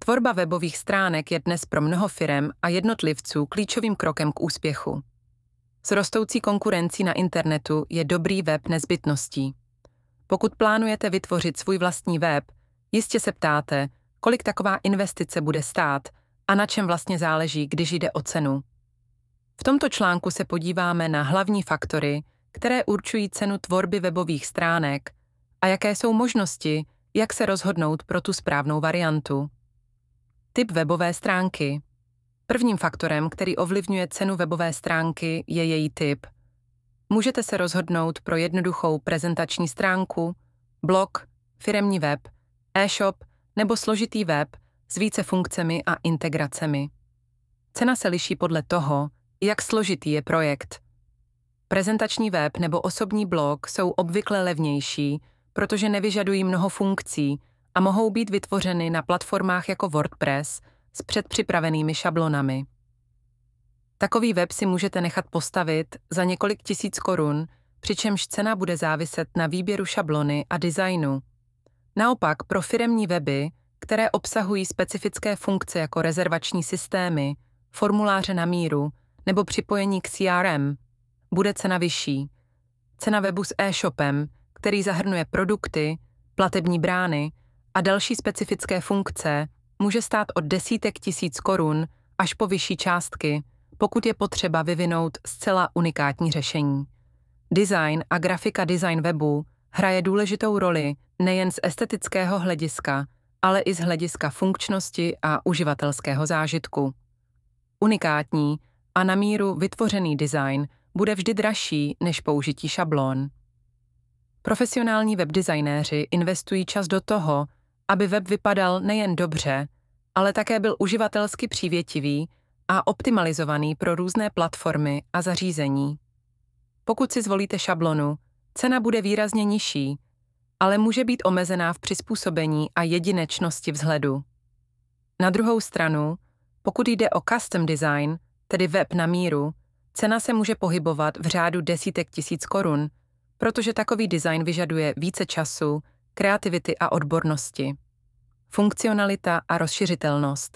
Tvorba webových stránek je dnes pro mnoho firem a jednotlivců klíčovým krokem k úspěchu. S rostoucí konkurencí na internetu je dobrý web nezbytností. Pokud plánujete vytvořit svůj vlastní web, jistě se ptáte, kolik taková investice bude stát a na čem vlastně záleží, když jde o cenu. V tomto článku se podíváme na hlavní faktory, které určují cenu tvorby webových stránek a jaké jsou možnosti, jak se rozhodnout pro tu správnou variantu. Typ webové stránky. Prvním faktorem, který ovlivňuje cenu webové stránky, je její typ. Můžete se rozhodnout pro jednoduchou prezentační stránku, blog, firemní web, e-shop nebo složitý web s více funkcemi a integracemi. Cena se liší podle toho, jak složitý je projekt. Prezentační web nebo osobní blog jsou obvykle levnější, protože nevyžadují mnoho funkcí a mohou být vytvořeny na platformách jako WordPress s předpřipravenými šablonami. Takový web si můžete nechat postavit za několik tisíc korun, přičemž cena bude záviset na výběru šablony a designu. Naopak pro firemní weby, které obsahují specifické funkce jako rezervační systémy, formuláře na míru nebo připojení k CRM, bude cena vyšší. Cena webu s e-shopem, který zahrnuje produkty, platební brány a další specifické funkce, může stát od desítek tisíc korun až po vyšší částky, pokud je potřeba vyvinout zcela unikátní řešení. Design a grafika design webu hraje důležitou roli nejen z estetického hlediska, ale i z hlediska funkčnosti a uživatelského zážitku. Unikátní a na míru vytvořený design bude vždy dražší než použití šablon. Profesionální webdesignéři investují čas do toho, aby web vypadal nejen dobře, ale také byl uživatelsky přívětivý a optimalizovaný pro různé platformy a zařízení. Pokud si zvolíte šablonu, cena bude výrazně nižší, ale může být omezená v přizpůsobení a jedinečnosti vzhledu. Na druhou stranu, pokud jde o custom design, tedy web na míru, cena se může pohybovat v řádu desítek tisíc korun, protože takový design vyžaduje více času, kreativity a odbornosti. Funkcionalita a rozšiřitelnost.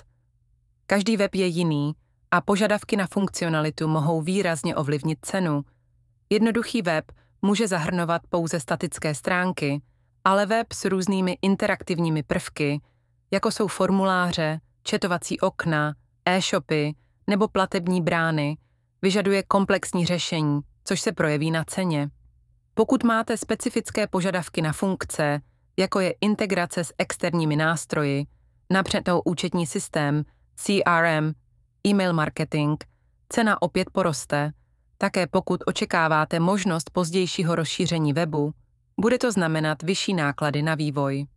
Každý web je jiný a požadavky na funkcionalitu mohou výrazně ovlivnit cenu. Jednoduchý web může zahrnovat pouze statické stránky, ale web s různými interaktivními prvky, jako jsou formuláře, chatovací okna, e-shopy nebo platební brány, vyžaduje komplexní řešení, což se projeví na ceně. Pokud máte specifické požadavky na funkce, jako je integrace s externími nástroji, například účetní systém, CRM, e-mail marketing, cena opět poroste. Také pokud očekáváte možnost pozdějšího rozšíření webu, bude to znamenat vyšší náklady na vývoj.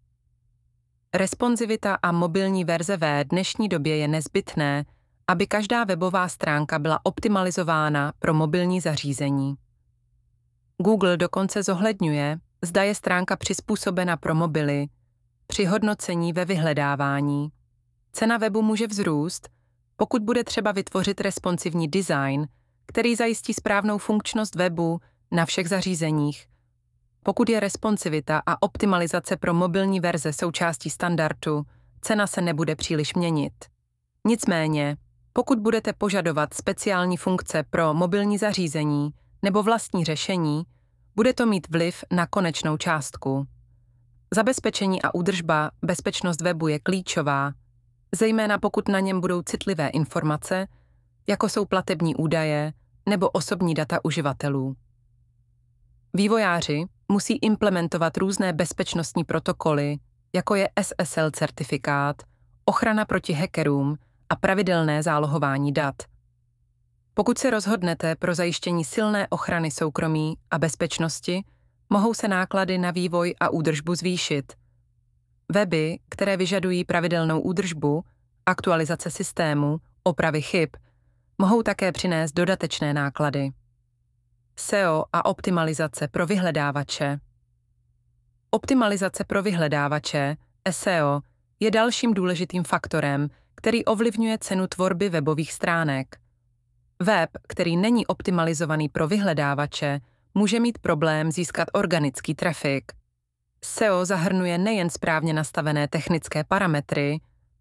Responsivita a mobilní verze v dnešní době je nezbytné, aby každá webová stránka byla optimalizována pro mobilní zařízení. Google dokonce zohledňuje, zda je stránka přizpůsobena pro mobily, při hodnocení ve vyhledávání. Cena webu může vzrůst, pokud bude třeba vytvořit responsivní design, který zajistí správnou funkčnost webu na všech zařízeních. Pokud je responsivita a optimalizace pro mobilní verze součástí standardu, cena se nebude příliš měnit. Nicméně, pokud budete požadovat speciální funkce pro mobilní zařízení nebo vlastní řešení, bude to mít vliv na konečnou částku. Zabezpečení a údržba bezpečnost webu je klíčová, zejména pokud na něm budou citlivé informace, jako jsou platební údaje nebo osobní data uživatelů. Vývojáři musí implementovat různé bezpečnostní protokoly, jako je SSL certifikát, ochrana proti hackerům a pravidelné zálohování dat. Pokud se rozhodnete pro zajištění silné ochrany soukromí a bezpečnosti, mohou se náklady na vývoj a údržbu zvýšit. Weby, které vyžadují pravidelnou údržbu, aktualizace systému, opravy chyb, mohou také přinést dodatečné náklady. SEO a optimalizace pro vyhledávače. Optimalizace pro vyhledávače, SEO, je dalším důležitým faktorem, který ovlivňuje cenu tvorby webových stránek. Web, který není optimalizovaný pro vyhledávače, může mít problém získat organický trafik. SEO zahrnuje nejen správně nastavené technické parametry,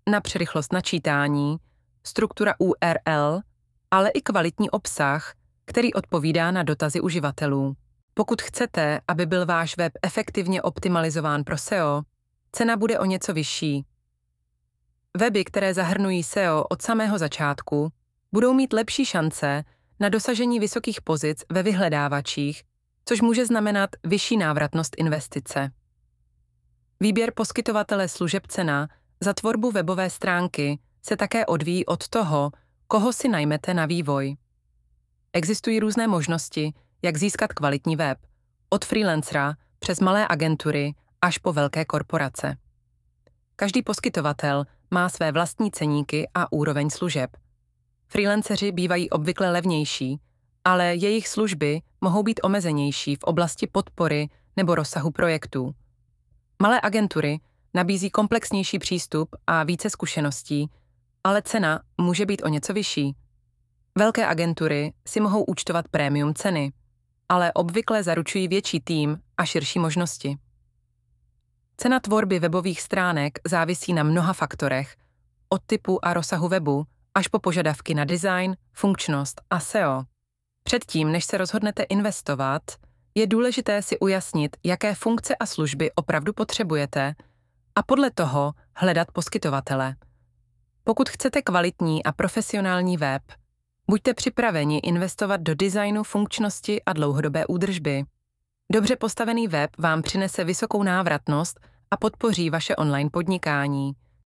např rychlost načítání, struktura URL, ale i kvalitní obsah, který odpovídá na dotazy uživatelů. Pokud chcete, aby byl váš web efektivně optimalizován pro SEO, cena bude o něco vyšší. Weby, které zahrnují SEO od samého začátku, budou mít lepší šance na dosažení vysokých pozic ve vyhledávačích, což může znamenat vyšší návratnost investice. Výběr poskytovatele služeb cena za tvorbu webové stránky se také odvíjí od toho, koho si najmete na vývoj. Existují různé možnosti, jak získat kvalitní web, od freelancera přes malé agentury až po velké korporace. Každý poskytovatel má své vlastní ceníky a úroveň služeb. Freelanceři bývají obvykle levnější, ale jejich služby mohou být omezenější v oblasti podpory nebo rozsahu projektů. Malé agentury nabízí komplexnější přístup a více zkušeností, ale cena může být o něco vyšší. Velké agentury si mohou účtovat prémium ceny, ale obvykle zaručují větší tým a širší možnosti. Cena tvorby webových stránek závisí na mnoha faktorech, od typu a rozsahu webu až po požadavky na design, funkčnost a SEO. Předtím, než se rozhodnete investovat, je důležité si ujasnit, jaké funkce a služby opravdu potřebujete a podle toho hledat poskytovatele. Pokud chcete kvalitní a profesionální web, buďte připraveni investovat do designu, funkčnosti a dlouhodobé údržby. Dobře postavený web vám přinese vysokou návratnost a podpoří vaše online podnikání.